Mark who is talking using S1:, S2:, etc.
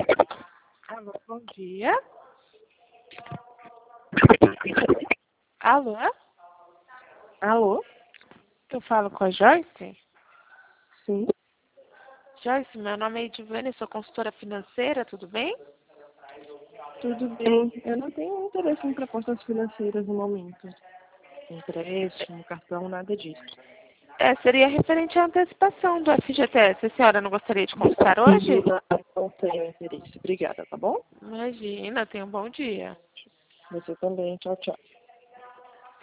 S1: Alô, bom dia. Alô?
S2: Alô?
S1: Eu falo com a Joyce?
S2: Sim,
S1: Joyce, meu nome é Edivane, sou consultora financeira, tudo bem?
S2: tudo bem. Eu não tenho interesse em propostas financeiras no momento. Empréstimo, cartão, nada disso.
S1: Seria referente à antecipação do FGTS. A senhora não gostaria de consultar hoje?
S2: Não tenho interesse. Obrigada, tá bom?
S1: Imagina, tenha um bom dia.
S2: Você também. Tchau, tchau.